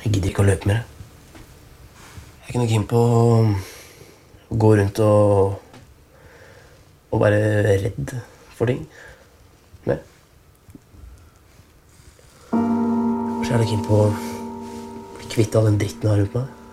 Jeg gidder ikke å løpe mer. Jeg er ikke noe keen på å gå rundt og være redd for ting. Mer. Så er jeg keen på å bli kvitt all den dritten jeg har rundt meg.